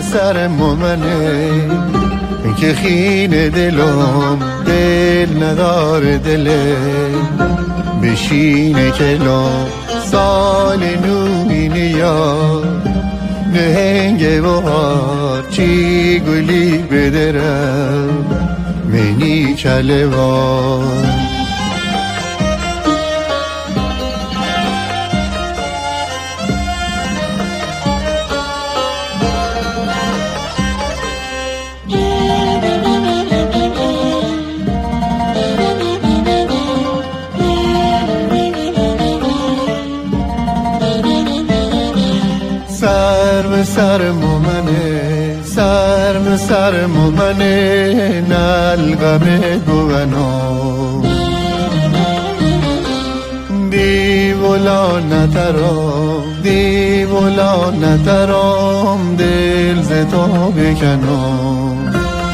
سر مومنه که خین دلم دل نداره دله بشینه کلام سال نوی نیاد نهنگ بهار چی گلی بدرم منی کلوان سر مومنه سر مومنه نلغمه گوانو دیولا نترام دل زتا بکنم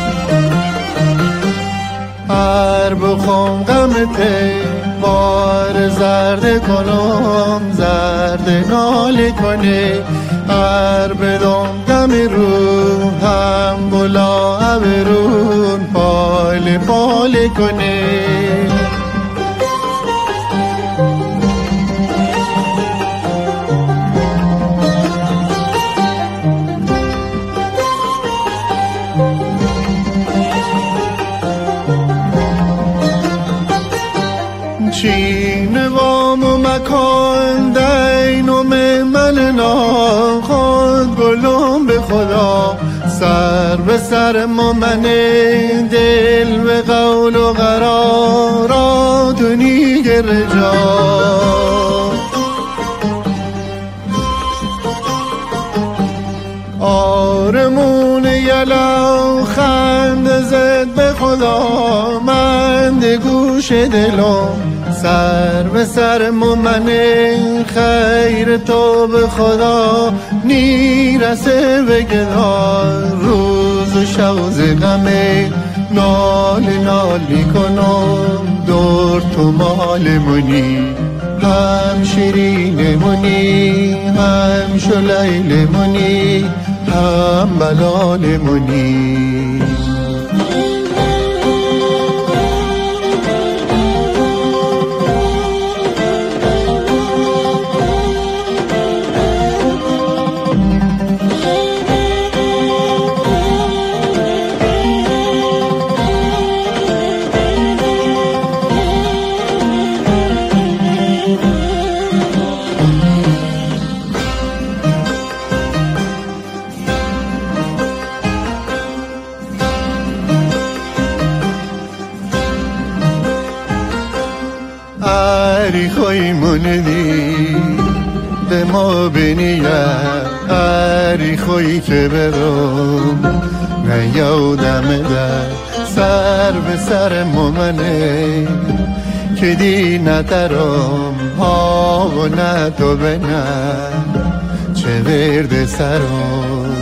هر بخوام غمته بار زرد کنم زرد ناله کنه هر بدم دم رو هم بلا ابرون پال پال کنه چین وام و مکان دین و مملنا خود گلم به خدا سر به سر مومنه دل به قول و قرارات و نیگر رجا آرمون یلو خند زد به خدا مند گوش دلم سر به سر مومنه خیر تو به خدا نیرسه به گدار روز و شوز غمه نالی کنم دور تو مال منی هم شیرین منی هم شلیل منی هم بلال منی اری خوی موندی به ما بنیه اری خوی که برم نیادم در سر به سر مومنه که دی ندارم ها و نه تو به نه چه ورد سرم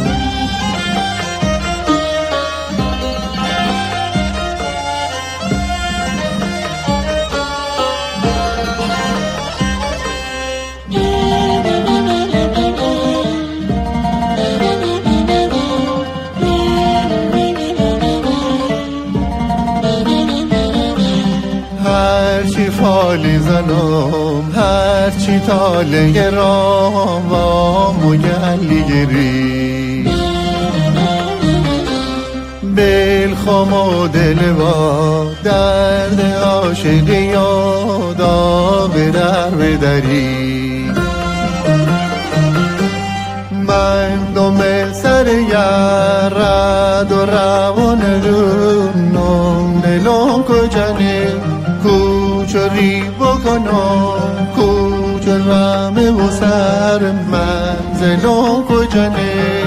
هرچی فالی زنم هرچی تاله گرام و مگلی گری بلخم و دل با درد عاشقی یادا به در بدری من دم سر یارد و روان دونم دلم کجانه کوچری بکنم کوچرمه و سر منزلم کجانه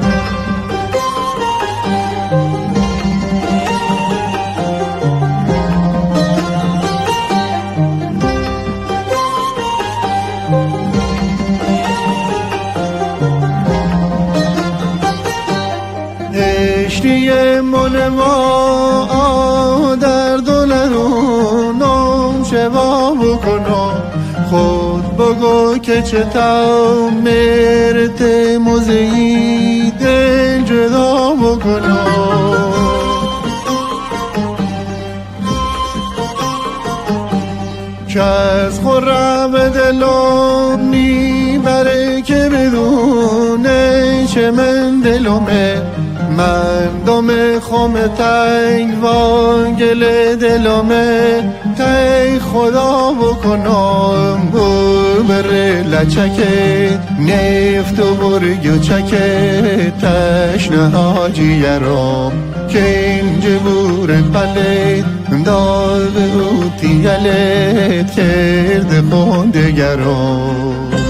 اشتی من ما در دلرونم شوا بکنم خود بگو که چطور مرت مزید دل جدا بکنم که از خورم به دلم میبره که بدونه چه من دلمه مردم خم تنگ وانگل دلمه تی خدا بکنم بره لچکه نفت و برگ و چکه تشنه ها جیرم که اینجا بور پلت داغ او تیلت کرده خوندگرم